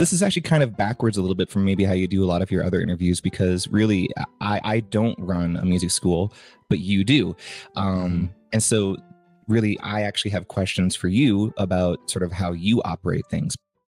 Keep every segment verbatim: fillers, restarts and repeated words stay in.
This is actually kind of backwards a little bit from maybe how you do a lot of your other interviews, because really I, I don't run a music school, but you do. Um, and so really I actually have questions for you about sort of how you operate things.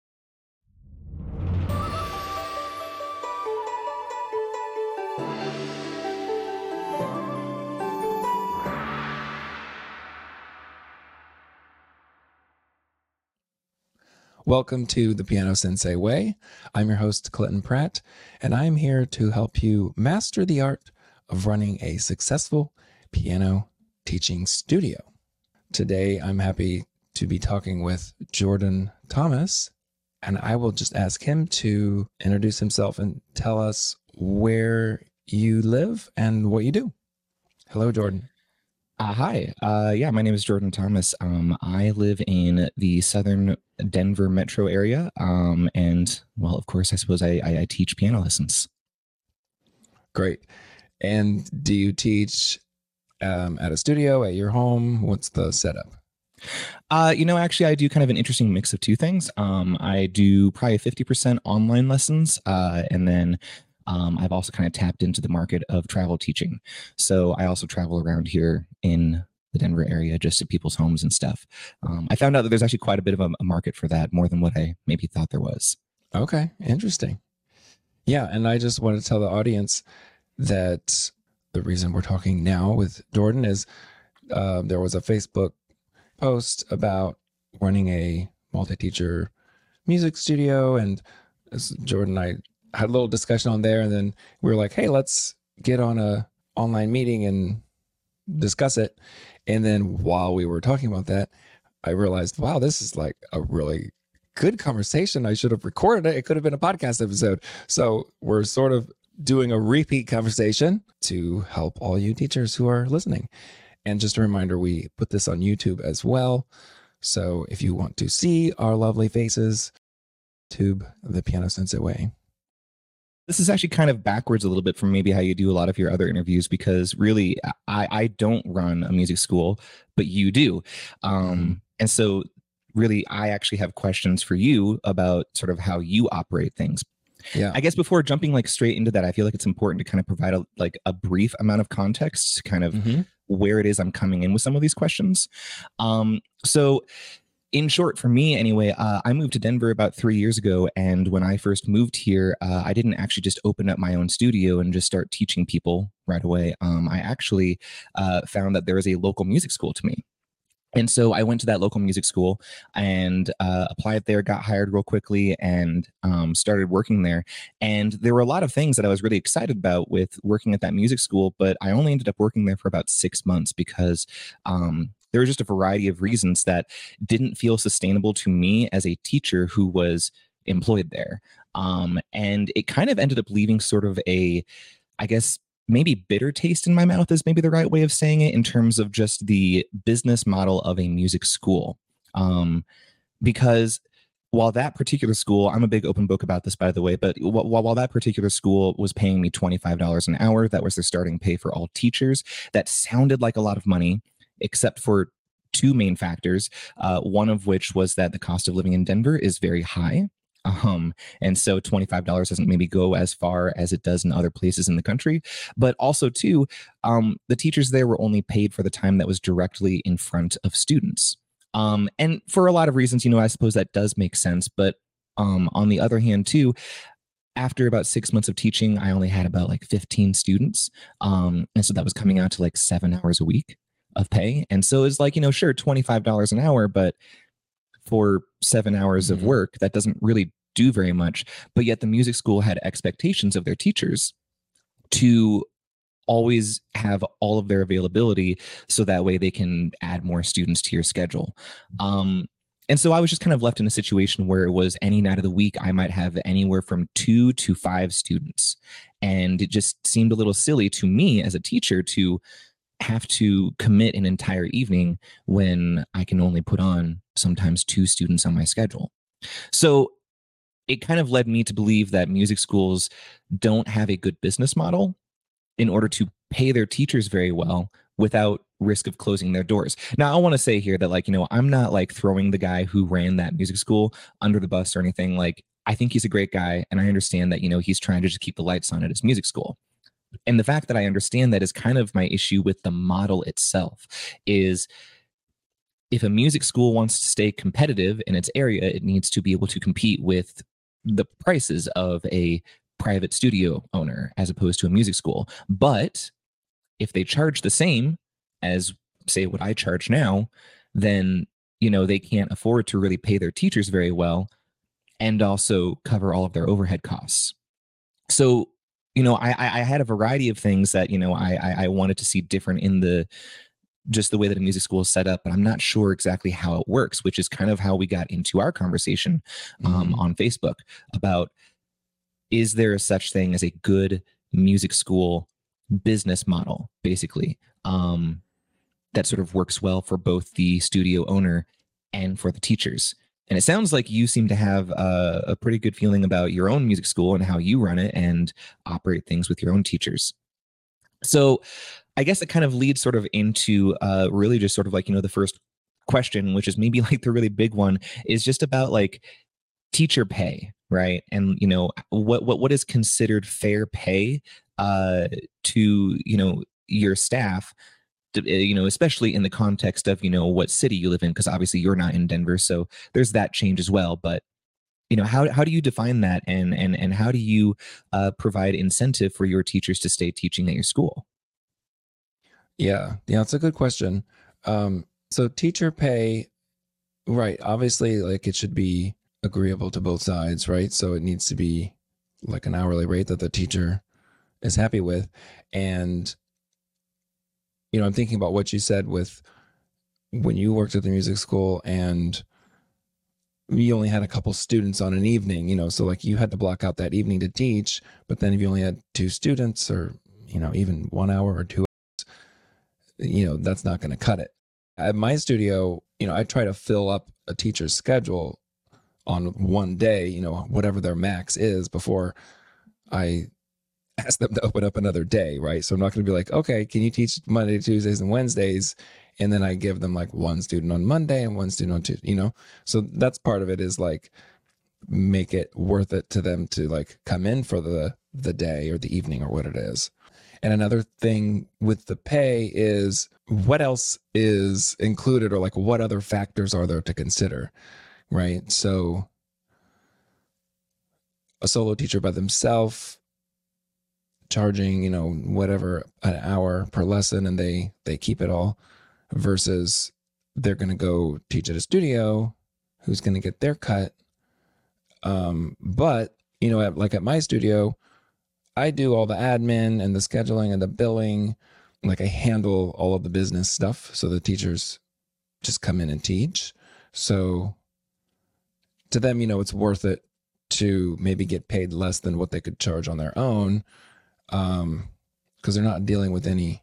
Welcome to the Piano Sensei Way. I'm your host, Clinton Pratt, and I'm here to help you master the art of running a successful piano teaching studio. Today, I'm happy to be talking with Jordan Thomas, and I will just ask him to introduce himself and tell us where you live and what you do. Hello, Jordan. Uh, hi. Uh, yeah, my name is Jordan Thomas. Um, I live in the southern Denver metro area. Um, and, well, of course, I suppose I, I, I teach piano lessons. Great. And do you teach um, at a studio, at your home? What's the setup? Uh, you know, actually, I do kind of an interesting mix of two things. Um, I do probably fifty percent online lessons, uh, and then Um, I've also kind of tapped into the market of travel teaching. So I also travel around here in the Denver area, just to people's homes and stuff. Um, I found out that there's actually quite a bit of a, a market for that, more than what I maybe thought there was. Okay, interesting. Yeah, and I just want to tell the audience that the reason we're talking now with Jordan is uh, there was a Facebook post about running a multi-teacher music studio, and as Jordan and I had a little discussion on there, and then we were like, hey, let's get on a online meeting and discuss it. And then while we were talking about that, I realized, wow, this is like a really good conversation. I should have recorded it. It could have been a podcast episode. So we're sort of doing a repeat conversation to help all you teachers who are listening. And just a reminder, we put this on YouTube as well. So if you want to see our lovely faces, tube the Piano Sensei Way. This is actually kind of backwards a little bit from maybe how you do a lot of your other interviews, because really I, I don't run a music school, but you do. Um, and so really I actually have questions for you about sort of how you operate things. Yeah. I guess before jumping like straight into that, I feel like it's important to kind of provide a, like a brief amount of context to kind of mm-hmm. where it is I'm coming in with some of these questions. Um, so in short, for me anyway, uh, I moved to Denver about three years ago. And when I first moved here, uh, I didn't actually just open up my own studio and just start teaching people right away. Um, I actually uh, found that there was a local music school to me. And so I went to that local music school and uh, applied there, got hired real quickly, and um, started working there. And there were a lot of things that I was really excited about with working at that music school, but I only ended up working there for about six months because um, there was just a variety of reasons that didn't feel sustainable to me as a teacher who was employed there. Um, and it kind of ended up leaving sort of a, I guess, maybe bitter taste in my mouth is maybe the right way of saying it, in terms of just the business model of a music school. Um, because while that particular school, I'm a big open book about this, by the way, but while, while that particular school was paying me twenty-five dollars an hour, that was their starting pay for all teachers. That sounded like a lot of money, except for two main factors, uh, one of which was that the cost of living in Denver is very high. Um, and so twenty-five dollars doesn't maybe go as far as it does in other places in the country. But also, too, um, the teachers there were only paid for the time that was directly in front of students. Um, and for a lot of reasons, you know, I suppose that does make sense. But um, on the other hand, too, after about six months of teaching, I only had about like fifteen students. Um, and so that was coming out to like seven hours a week of pay. And so it's like, you know, sure, twenty-five dollars an hour, but for seven hours of work, that doesn't really do very much. But yet the music school had expectations of their teachers to always have all of their availability, so that way they can add more students to your schedule. Um, and so I was just kind of left in a situation where it was any night of the week, I might have anywhere from two to five students. And it just seemed a little silly to me as a teacher to have to commit an entire evening when I can only put on sometimes two students on my schedule. So it kind of led me to believe that music schools don't have a good business model in order to pay their teachers very well without risk of closing their doors. Now, I want to say here that, like, you know, I'm not like throwing the guy who ran that music school under the bus or anything. Like, I think he's a great guy, and I understand that, you know, he's trying to just keep the lights on at his music school. And the fact that I understand that is kind of my issue with the model itself is, if a music school wants to stay competitive in its area, it needs to be able to compete with the prices of a private studio owner as opposed to a music school. But if they charge the same as, say, what I charge now, then, you know, they can't afford to really pay their teachers very well and also cover all of their overhead costs. So, you know, I, I had a variety of things that, you know, I, I wanted to see different in the, just the way that a music school is set up, but I'm not sure exactly how it works, which is kind of how we got into our conversation um, mm-hmm. on Facebook about, is there a such thing as a good music school business model, basically, um, that sort of works well for both the studio owner and for the teachers. And it sounds like you seem to have a, a pretty good feeling about your own music school and how you run it and operate things with your own teachers. So I guess it kind of leads sort of into uh, really just sort of like, you know, the first question, which is maybe like the really big one, is just about like teacher pay, right? And, you know, what what what is considered fair pay uh, to, you know, your staff, you know, especially in the context of, you know, what city you live in, because obviously you're not in Denver, so there's that change as well. But, you know, how how do you define that, and and and how do you uh, provide incentive for your teachers to stay teaching at your school? Yeah, yeah, it's a good question. Um, so teacher pay, right? Obviously, like it should be agreeable to both sides, right? So it needs to be like an hourly rate that the teacher is happy with, and you know, I'm thinking about what you said with when you worked at the music school and you only had a couple students on an evening, you know, so like you had to block out that evening to teach, but then if you only had two students or, you know, even one hour or two hours, you know, that's not going to cut it. At my studio, you know, I try to fill up a teacher's schedule on one day, you know, whatever their max is before I ask them to open up another day, right? So I'm not going to be like, okay, can you teach Monday, Tuesdays, and Wednesdays? And then I give them like one student on Monday and one student on Tuesday, you know? So that's part of it, is like, make it worth it to them to like come in for the, the day or the evening or what it is. And another thing with the pay is, what else is included, or like what other factors are there to consider, right? So a solo teacher by themselves, charging, you know, whatever, an hour per lesson, and they they keep it all, versus they're going to go teach at a studio who's going to get their cut. Um, but, you know, at, like at my studio, I do all the admin and the scheduling and the billing. Like I handle all of the business stuff. So the teachers just come in and teach. So to them, you know, it's worth it to maybe get paid less than what they could charge on their own, um, because they're not dealing with any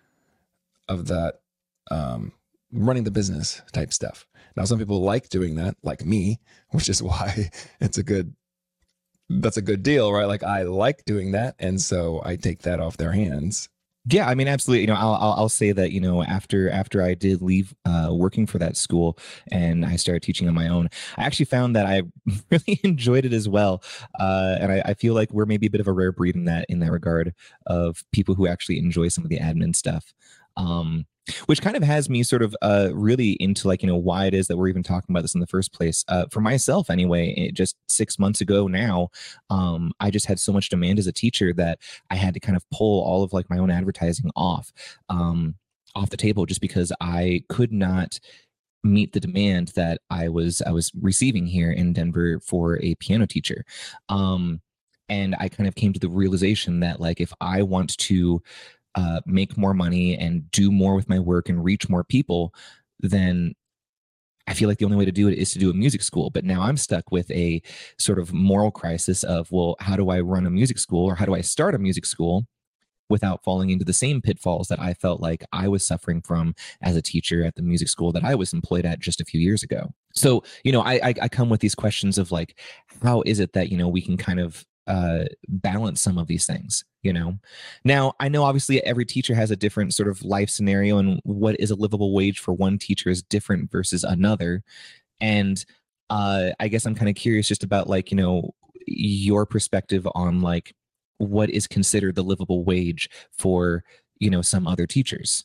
of that um, running the business type stuff. Now, some people like doing that, like me, which is why it's a good, that's a good deal, right? Like I like doing that. And so I take that off their hands. Yeah, I mean, absolutely. You know, I'll I'll, I'll say that, you know, after after I did leave uh, working for that school and I started teaching on my own, I actually found that I really enjoyed it as well. Uh, and I, I feel like we're maybe a bit of a rare breed in that in that regard, of people who actually enjoy some of the admin stuff. Um, which kind of has me sort of uh, really into like, you know, why it is that we're even talking about this in the first place. Uh, for myself anyway, it, just six months ago now, um, I just had so much demand as a teacher that I had to kind of pull all of like my own advertising off, um, off the table, just because I could not meet the demand that I was I was receiving here in Denver for a piano teacher. Um, and I kind of came to the realization that like, if I want to Uh, make more money and do more with my work and reach more people, then I feel like the only way to do it is to do a music school. But now I'm stuck with a sort of moral crisis of, well, how do I run a music school, or how do I start a music school without falling into the same pitfalls that I felt like I was suffering from as a teacher at the music school that I was employed at just a few years ago. So, you know, I, I, I come with these questions of like, how is it that, you know, we can kind of uh, balance some of these things, you know? Now, I know obviously every teacher has a different sort of life scenario, and what is a livable wage for one teacher is different versus another. And uh, I guess I'm kind of curious just about like, you know, your perspective on like what is considered the livable wage for, you know, some other teachers.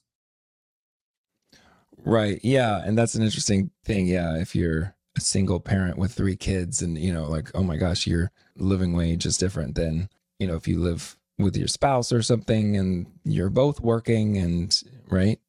Right. Yeah. And that's an interesting thing. Yeah. If you're a single parent with three kids and, you know, like, oh my gosh, your living wage is different than, you know, if you live with your spouse or something and you're both working and, right.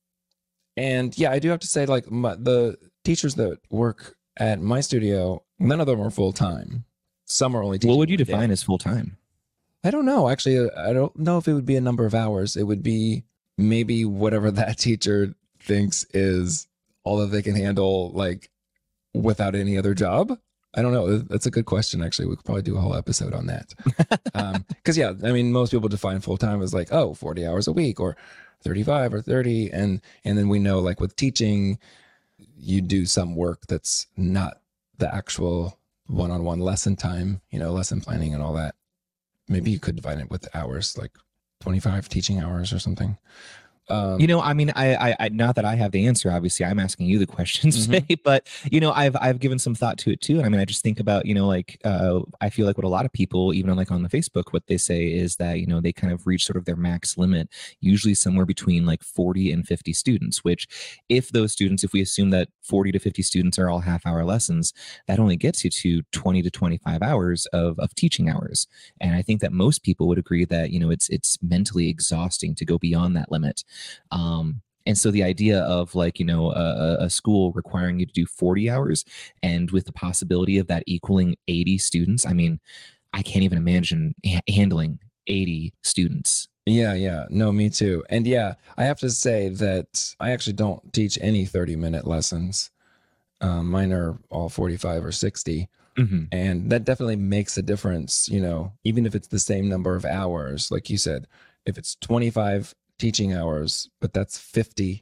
And yeah, I do have to say, like, my, the teachers that work at my studio, none of them are full time. Some are only teaching. What would you one define day. as full time? I don't know. Actually, I don't know if it would be a number of hours. It would be maybe whatever that teacher thinks is all that they can handle, like without any other job. I don't know. That's a good question. Actually, we could probably do a whole episode on that. um, Cause yeah, I mean, most people define full time as like, oh, forty hours a week or thirty-five or thirty. And, and then we know like with teaching, you do some work that's not the actual one-on-one lesson time, you know, lesson planning and all that. Maybe you could divide it with hours, like twenty-five teaching hours or something. Um, you know, I mean, I, I, I, not that I have the answer, obviously I'm asking you the questions mm-hmm. today, but you know, I've, I've given some thought to it too. And I mean, I just think about, you know, like, uh, I feel like what a lot of people, even on like on the Facebook, what they say is that, you know, they kind of reach sort of their max limit, usually somewhere between like forty and fifty students, which if those students, if we assume that forty to fifty students are all half hour lessons, that only gets you to twenty to twenty-five hours of, of teaching hours. And I think that most people would agree that, you know, it's, it's mentally exhausting to go beyond that limit. Um, and so the idea of like, you know, a, a school requiring you to do forty hours and with the possibility of that equaling eighty students, I mean, I can't even imagine ha- handling eighty students. Yeah, yeah. No, me too. And yeah, I have to say that I actually don't teach any thirty minute lessons. Um, mine are all forty-five or sixty. Mm-hmm. And that definitely makes a difference, you know, even if it's the same number of hours, like you said, if it's twenty-five teaching hours, but that's fifty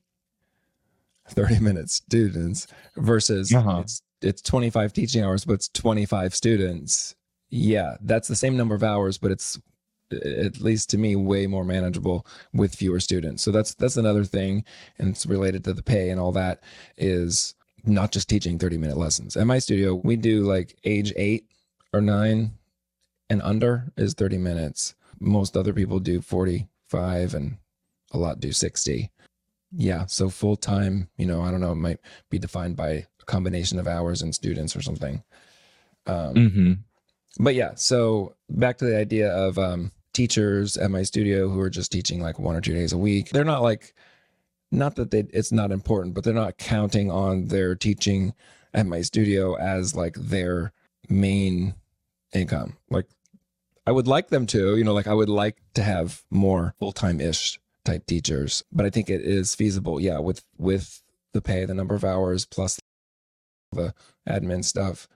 thirty minute students versus uh-huh. it's it's twenty-five teaching hours, but it's twenty-five students. Yeah, that's the same number of hours, but it's, at least to me, way more manageable with fewer students. So that's that's another thing, and it's related to the pay and all that, is not just teaching thirty minute lessons. At my studio, we do like age eight or nine and under is thirty minutes. Most other people do forty-five and a lot do sixty. Yeah. So full time, you know, I don't know, it might be defined by a combination of hours and students or something. Um, mm-hmm. But yeah, so back to the idea of um, teachers at my studio who are just teaching like one or two days a week. They're not like, not that they, it's not important, but they're not counting on their teaching at my studio as like their main income. Like I would like them to, you know, like I would like to have more full-time-ish type teachers, but I think it is feasible. Yeah. With, with the pay, the number of hours, plus the admin stuff.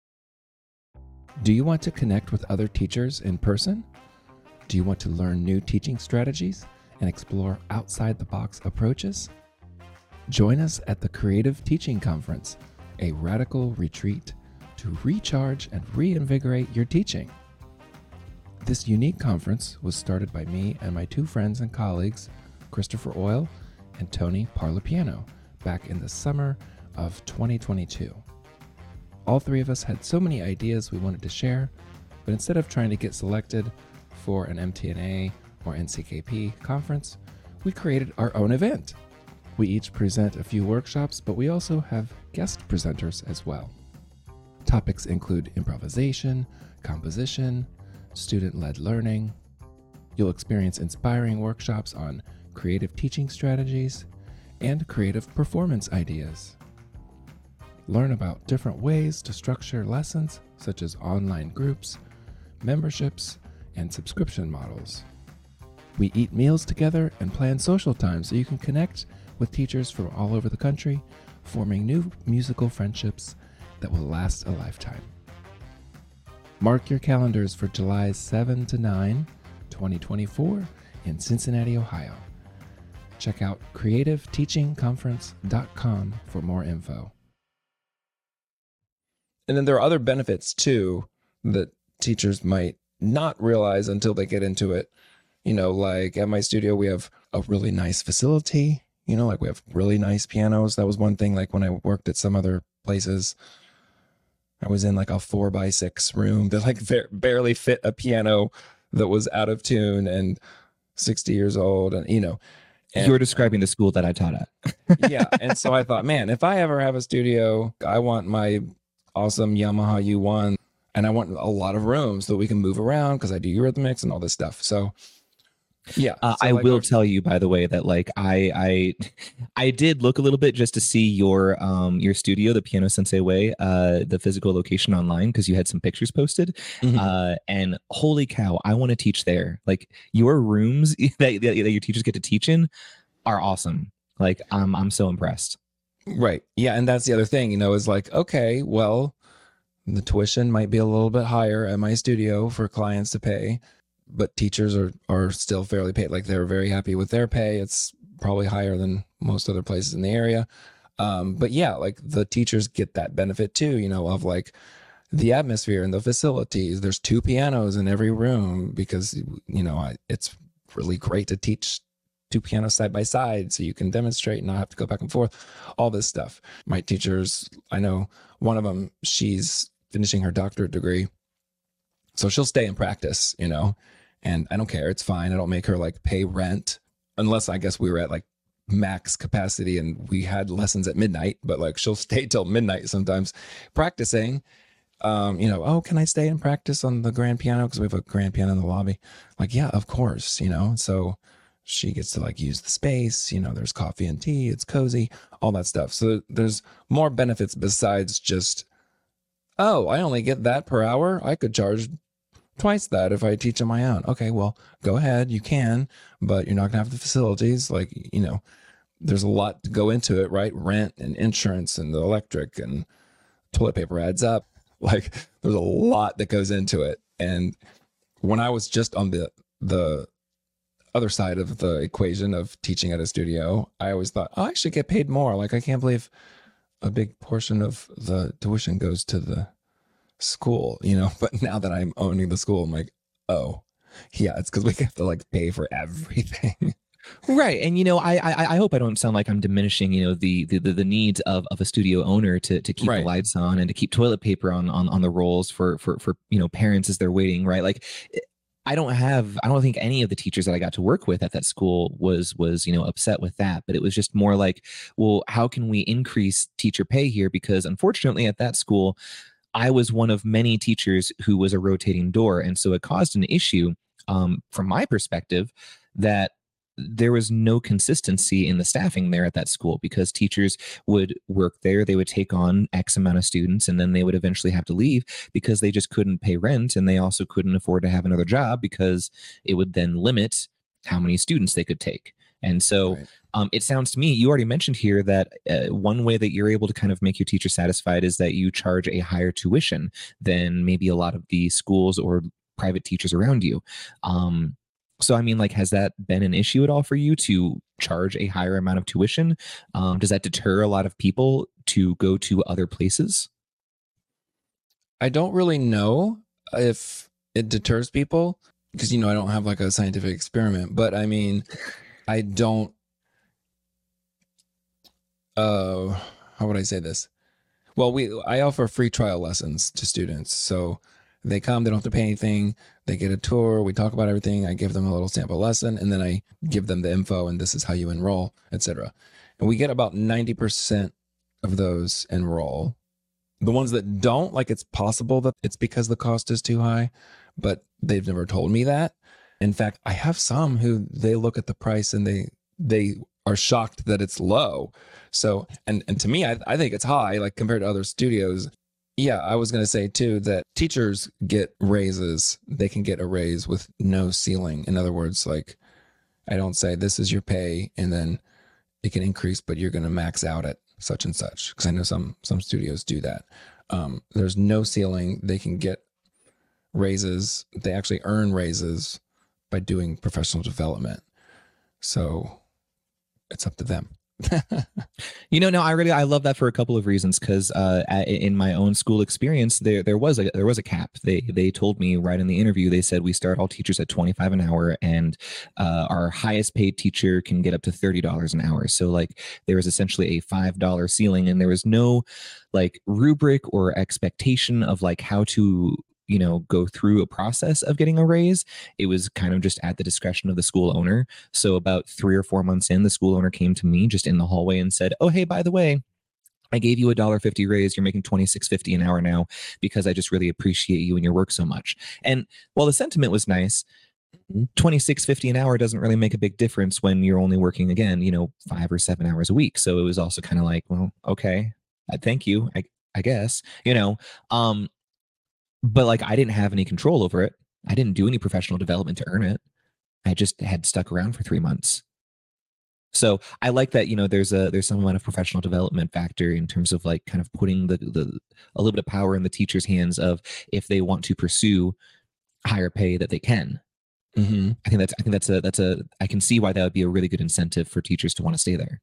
Do you want to connect with other teachers in person? Do you want to learn new teaching strategies and explore outside the box approaches? Join us at the Creative Teaching Conference, a radical retreat to recharge and reinvigorate your teaching. This unique conference was started by me and my two friends and colleagues, Christopher Oil and Tony Parlapiano, back in the summer of twenty twenty-two. All three of us had so many ideas we wanted to share, but instead of trying to get selected for an M T N A or N C K P conference, we created our own event. We each present a few workshops, but we also have guest presenters as well. Topics include improvisation, composition, student-led learning. You'll experience inspiring workshops on creative teaching strategies and creative performance ideas. Learn about different ways to structure lessons, such as online groups, memberships, and subscription models. We eat meals together and plan social time so you can connect with teachers from all over the country, forming new musical friendships that will last a lifetime. Mark your calendars for July seventh to ninth, twenty twenty-four in Cincinnati, Ohio. Check out creative teaching conference dot com for more info. And then there are other benefits too that teachers might not realize until they get into it. You know, like at my studio, we have a really nice facility, you know, like we have really nice pianos. That was one thing, like when I worked at some other places, I was in like a four by six room that like ver- barely fit a piano that was out of tune and sixty years old. And, you know, and, you're describing the school that I taught at. Yeah. And so I thought, man, if I ever have a studio, I want my awesome Yamaha U one, and I want a lot of rooms that we can move around because I do Eurythmics and all this stuff. So yeah, uh, so I like will our- tell you, by the way, that like I I I did look a little bit just to see your um your studio, the Piano Sensei Way, uh the physical location online, because you had some pictures posted. Mhm. Uh, and holy cow, I want to teach there. Like your rooms that, that that your teachers get to teach in are awesome. Like I'm I'm so impressed. Right. Yeah. And that's the other thing, you know, is like, okay, well, the tuition might be a little bit higher at my studio for clients to pay, but teachers are, are still fairly paid. Like they're very happy with their pay. It's probably higher than most other places in the area. Um, but yeah, like the teachers get that benefit too, you know, of like the atmosphere and the facilities. There's two pianos in every room because, you know, I, it's really great to teach two pianos side by side so you can demonstrate and not have to go back and forth, all this stuff. My teachers, I know one of them, she's finishing her doctorate degree, so she'll stay and practice, you know, and I don't care. It's fine. I don't make her like pay rent unless I guess we were at like max capacity and we had lessons at midnight, but like she'll stay till midnight sometimes practicing. Um, you know, oh, can I stay and practice on the grand piano? Because we have a grand piano in the lobby. Like, yeah, of course, you know, so she gets to like use the space, you know, there's coffee and tea, it's cozy, all that stuff. So there's more benefits besides just, oh, I only get that per hour. I could charge twice that if I teach on my own. Okay, well, go ahead, you can, but you're not gonna have the facilities. Like, you know, there's a lot to go into it, right? Rent and insurance and the electric and toilet paper adds up. Like there's a lot that goes into it. And when I was just on the the other side of the equation of teaching at a studio, I always thought, oh, I should get paid more. Like, I can't believe a big portion of the tuition goes to the school, you know? But now that I'm owning the school, I'm like, oh, yeah, it's because we have to like pay for everything. Right. And, you know, I, I I hope I don't sound like I'm diminishing, you know, the the, the needs of, of a studio owner to, to keep Right. the lights on and to keep toilet paper on, on, on the rolls for, for, for, you know, parents as they're waiting. Right. Like, I don't have, I don't think any of the teachers that I got to work with at that school was, was, you know, upset with that, but it was just more like, well, how can we increase teacher pay here? Because unfortunately at that school, I was one of many teachers who was a rotating door. And so it caused an issue um, from my perspective that there was no consistency in the staffing there at that school, because teachers would work there, they would take on X amount of students, and then they would eventually have to leave because they just couldn't pay rent, and they also couldn't afford to have another job because it would then limit how many students they could take. And so Right. um, it sounds to me, you already mentioned here that uh, one way that you're able to kind of make your teacher satisfied is that you charge a higher tuition than maybe a lot of the schools or private teachers around you. Um, so, I mean, like, has that been an issue at all for you to charge a higher amount of tuition? Um, does that deter a lot of people to go to other places? I don't really know if it deters people because, you know, I don't have like a scientific experiment, but I mean, I don't, uh, how would I say this? Well, we, I offer free trial lessons to students. So they come, they don't have to pay anything. They get a tour. We talk about everything. I give them a little sample lesson, and then I give them the info, and this is how you enroll, et cetera. And we get about ninety percent of those enroll. The ones that don't, like, it's possible that it's because the cost is too high, but they've never told me that. In fact, I have some who they look at the price and they they are shocked that it's low. So, and and to me, I, I think it's high, like compared to other studios. Yeah, I was going to say too that teachers get raises. They can get a raise with no ceiling. In other words, like, I don't say this is your pay and then it can increase, but you're going to max out at such and such. Because I know some some studios do that. Um, there's no ceiling. They can get raises. They actually earn raises by doing professional development. So it's up to them. You know, no, I really I love that for a couple of reasons. Because uh, in my own school experience, there there was a there was a cap. They they told me right in the interview. They said we start all teachers at twenty-five an hour, and uh, our highest paid teacher can get up to thirty dollars an hour. So like there was essentially a five dollar ceiling, and there was no like rubric or expectation of like how to you know go through a process of getting a raise. It was kind of just at the discretion of the school owner. So about three or four months in, the school owner came to me just in the hallway and said, oh hey, by the way, I gave you a dollar fifty raise. You're making twenty-six fifty an hour now because I just really appreciate you and your work so much. And while the sentiment was nice, twenty-six fifty an hour doesn't really make a big difference when you're only working, again, you know, five or seven hours a week. So it was also kind of like, well, okay, uh, thank you, I, I guess, you know. Um, but like I didn't have any control over it. I didn't do any professional development to earn it. I just had stuck around for three months. So I like that, you know, there's a there's some amount of professional development factor in terms of like kind of putting the the a little bit of power in the teacher's hands of if they want to pursue higher pay that they can. Mm-hmm. I think that's I think that's a that's a I can see why that would be a really good incentive for teachers to want to stay there.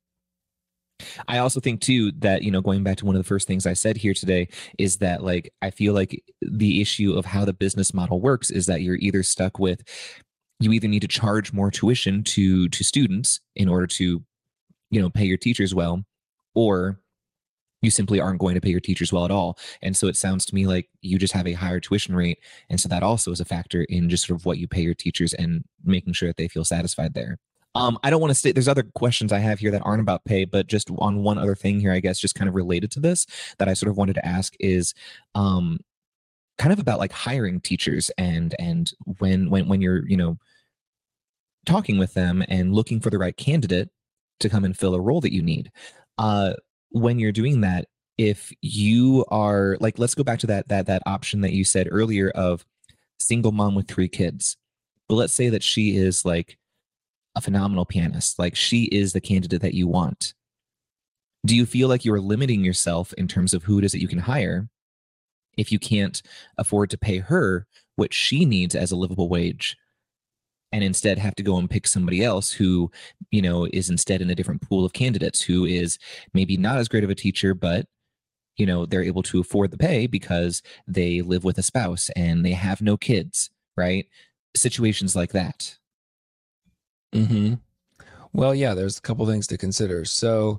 I also think too that, you know, going back to one of the first things I said here today is that like I feel like the issue of how the business model works is that you're either stuck with you either need to charge more tuition to to students in order to, you know, pay your teachers well, or you simply aren't going to pay your teachers well at all. And so it sounds to me like you just have a higher tuition rate. And so that also is a factor in just sort of what you pay your teachers and making sure that they feel satisfied there. Um, I don't want to stay. There's other questions I have here that aren't about pay, but just on one other thing here, I guess, just kind of related to this that I sort of wanted to ask is um, kind of about like hiring teachers and and when when when you're, you know, talking with them and looking for the right candidate to come and fill a role that you need. Uh, when you're doing that, if you are like, let's go back to that that that option that you said earlier of single mom with three kids. But let's say that she is like a phenomenal pianist, like she is the candidate that you want. Do you feel like you're limiting yourself in terms of who it is that you can hire if you can't afford to pay her what she needs as a livable wage, and instead have to go and pick somebody else who, you know, is instead in a different pool of candidates, who is maybe not as great of a teacher, but, you know, they're able to afford the pay because they live with a spouse and they have no kids, right? Situations like that. Mm-hmm. Well, yeah, there's a couple things to consider. So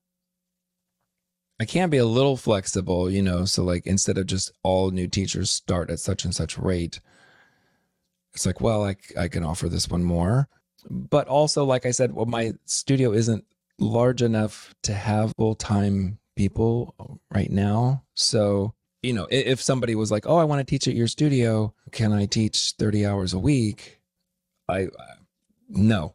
I can be a little flexible, you know, so like instead of just all new teachers start at such and such rate, it's like, well, I, I can offer this one more. But also, like I said, well, my studio isn't large enough to have full-time people right now. So, you know, if somebody was like, oh, I want to teach at your studio, can I teach thirty hours a week? I, no.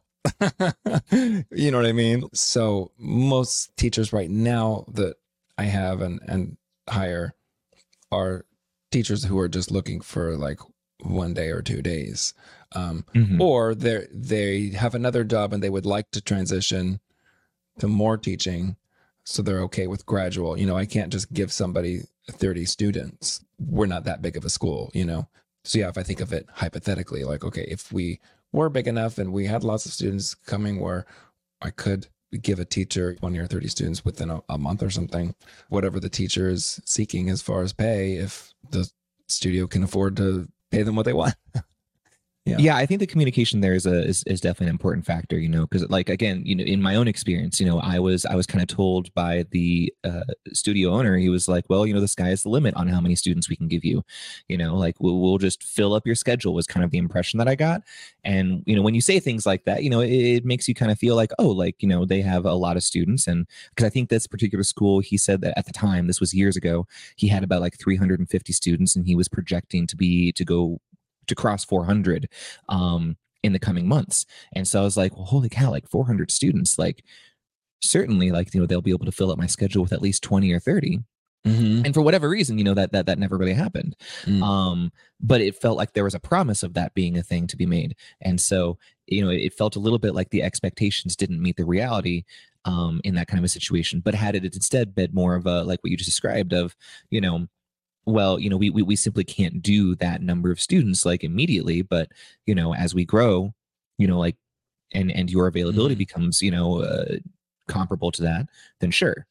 You know what I mean? So most teachers right now that I have and, and hire are teachers who are just looking for like one day or two days. Um, mm-hmm. Or they they have another job and they would like to transition to more teaching. So they're okay with gradual. You know, I can't just give somebody thirty students. We're not that big of a school, you know? So yeah, if I think of it hypothetically, like, okay, if we were big enough and we had lots of students coming where I could give a teacher twenty or thirty students within a, a month or something, whatever the teacher is seeking as far as pay, if the studio can afford to pay them what they want. Yeah. yeah, I think the communication there is a is, is definitely an important factor, you know, because like, again, you know, in my own experience, you know, I was I was kind of told by the uh, studio owner, he was like, well, you know, the sky is the limit on how many students we can give you, you know, like we'll, we'll just fill up your schedule was kind of the impression that I got. And, you know, when you say things like that, you know, it, it makes you kind of feel like, oh, like, you know, they have a lot of students. And because I think this particular school, he said that at the time, this was years ago, he had about like three hundred fifty students and he was projecting to be to go to cross four hundred um, in the coming months. And so I was like, well, holy cow, like four hundred students, like certainly like, you know, they'll be able to fill up my schedule with at least twenty or thirty. Mm-hmm. And for whatever reason, you know, that, that, that never really happened. Mm. Um, but it felt like there was a promise of that being a thing to be made. And so, you know, it felt a little bit like the expectations didn't meet the reality um, in that kind of a situation, but had it instead been more of a, like what you just described of, you know, well, you know, we, we we simply can't do that number of students like immediately, but, you know, as we grow, you know, like, and, and your availability mm-hmm. becomes, you know, uh, comparable to that, then sure.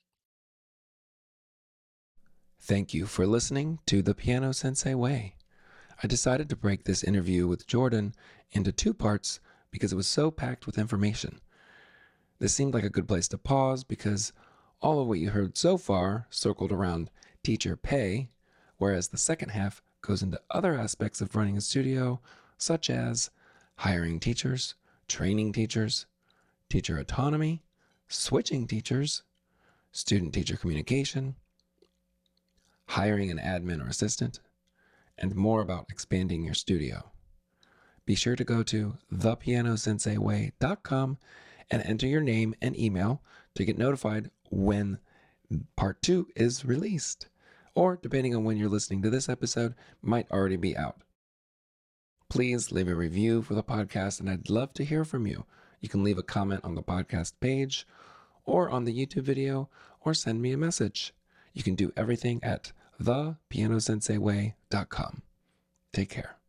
Thank you for listening to The Piano Sensei Way. I decided to break this interview with Jordan into two parts because it was so packed with information. This seemed like a good place to pause because all of what you heard so far circled around teacher pay, whereas the second half goes into other aspects of running a studio, such as hiring teachers, training teachers, teacher autonomy, switching teachers, student-teacher communication, hiring an admin or assistant, and more about expanding your studio. Be sure to go to the piano sensei way dot com and enter your name and email to get notified when part two is released, or depending on when you're listening to this episode, might already be out. Please leave a review for the podcast, and I'd love to hear from you. You can leave a comment on the podcast page or on the YouTube video, or send me a message. You can do everything at the piano sensei way dot com. Take care.